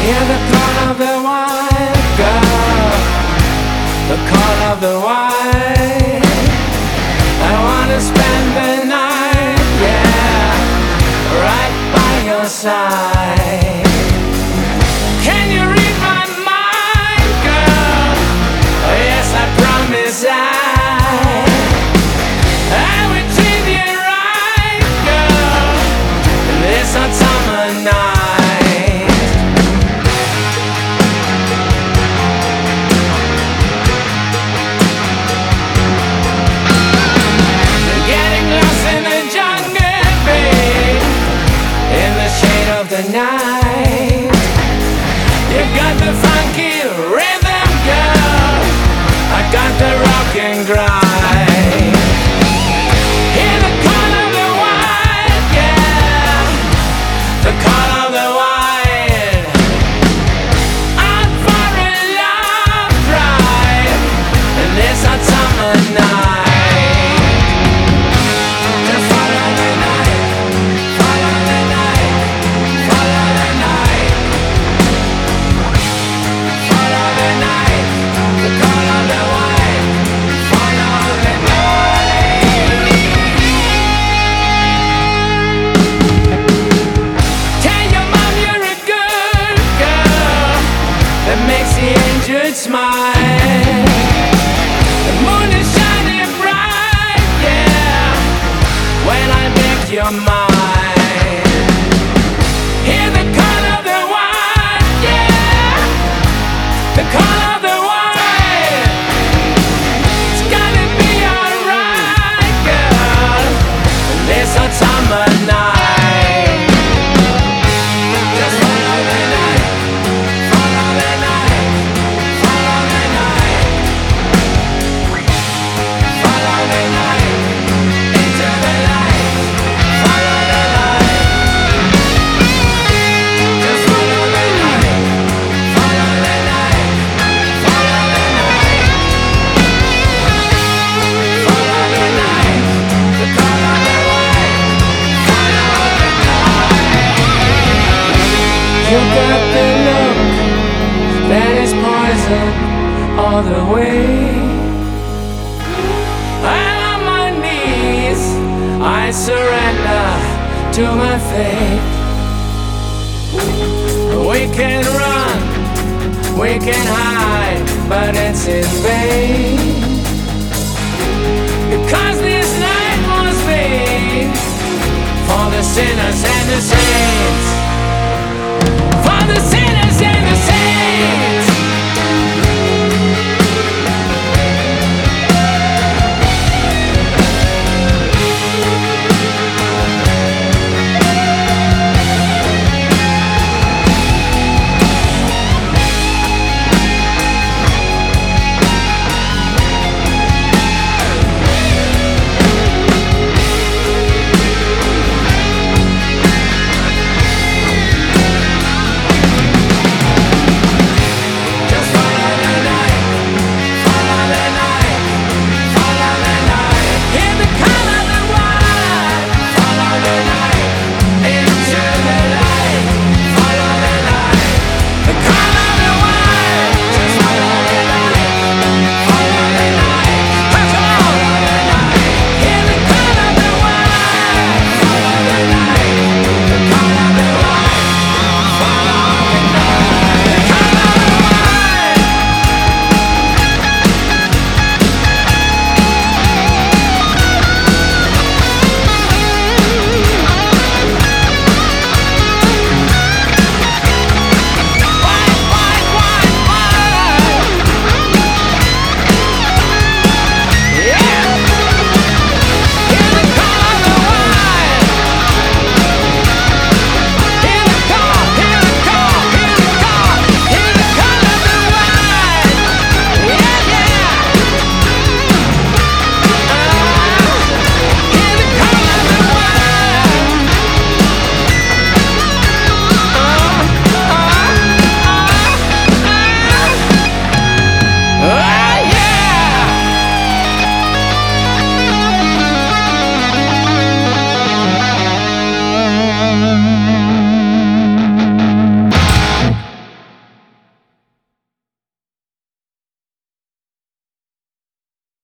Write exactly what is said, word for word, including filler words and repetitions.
Hear the call of the wild girl, the call of the wild. I wanna spend the night, yeah, right by your side. Can you read my mind, girl? Oh yes, I promise I I will treat you right, girl, this hot summer night. The night, you got the funky rhythm, girl. I got the rock and grind. Hear the call of the wild, yeah, the call of the wild. Out for a love ride in this hot summer night. Smile. The moon is shining bright, yeah, when I make your mind. Hear the call of the wild, yeah, the call of the wild. It's gonna be alright, girl, this hot summer night. You got the look that is poison all the way. I'm on my knees, I surrender to my fate. We can run, we can hide, but it's in vain. Because this night was made for the sinners and the saints.